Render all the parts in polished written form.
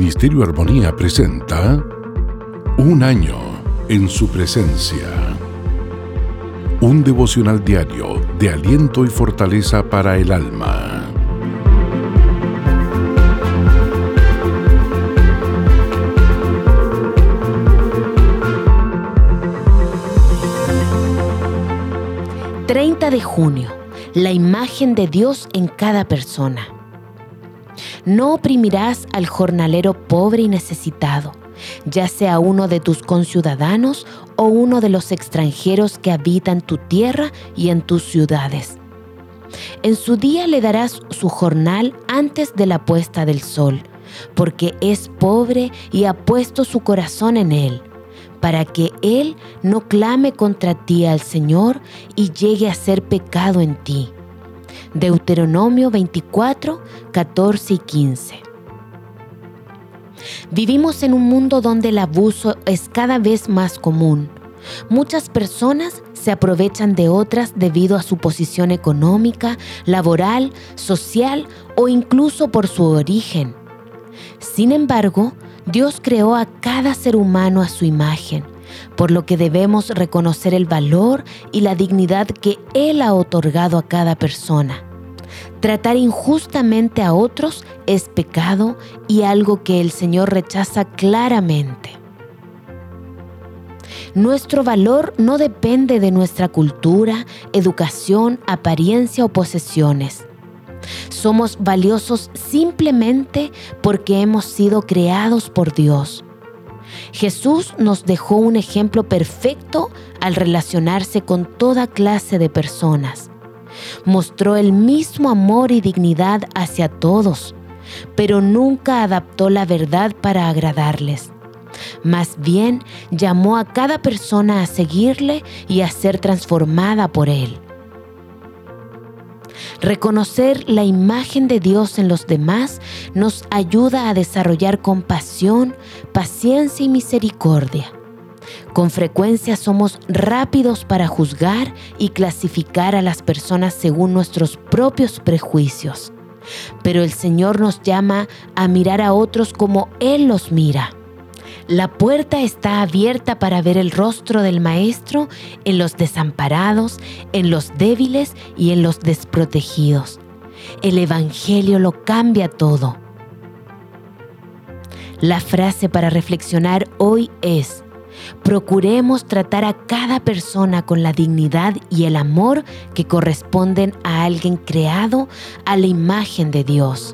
Ministerio Armonía presenta Un año en su presencia. Un devocional diario de aliento y fortaleza para el alma. ...30 de junio... la imagen de Dios en cada persona. No oprimirás al jornalero pobre y necesitado, ya sea uno de tus conciudadanos o uno de los extranjeros que habitan tu tierra y en tus ciudades. En su día le darás su jornal antes de la puesta del sol, porque es pobre y ha puesto su corazón en él, para que él no clame contra ti al Señor y llegue a ser pecado en ti. Deuteronomio 24, 14 y 15. Vivimos en un mundo donde el abuso es cada vez más común. Muchas personas se aprovechan de otras debido a su posición económica, laboral, social o incluso por su origen. Sin embargo, Dios creó a cada ser humano a su imagen, por lo que debemos reconocer el valor y la dignidad que Él ha otorgado a cada persona. Tratar injustamente a otros es pecado y algo que el Señor rechaza claramente. Nuestro valor no depende de nuestra cultura, educación, apariencia o posesiones. Somos valiosos simplemente porque hemos sido creados por Dios. Jesús nos dejó un ejemplo perfecto al relacionarse con toda clase de personas. Mostró el mismo amor y dignidad hacia todos, pero nunca adaptó la verdad para agradarles. Más bien, llamó a cada persona a seguirle y a ser transformada por él. Reconocer la imagen de Dios en los demás nos ayuda a desarrollar compasión, paciencia y misericordia. Con frecuencia somos rápidos para juzgar y clasificar a las personas según nuestros propios prejuicios. Pero el Señor nos llama a mirar a otros como Él los mira. La puerta está abierta para ver el rostro del Maestro en los desamparados, en los débiles y en los desprotegidos. El Evangelio lo cambia todo. La frase para reflexionar hoy es: procuremos tratar a cada persona con la dignidad y el amor que corresponden a alguien creado a la imagen de Dios.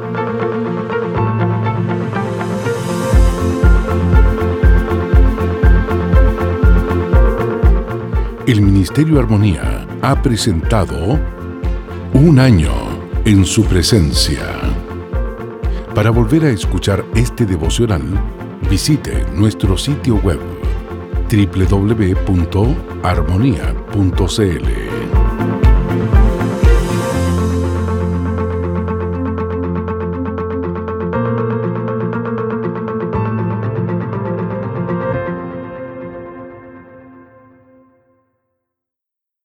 El Ministerio Armonía ha presentado Un año en su presencia. Para volver a escuchar este devocional, visite nuestro sitio web www.armonia.cl.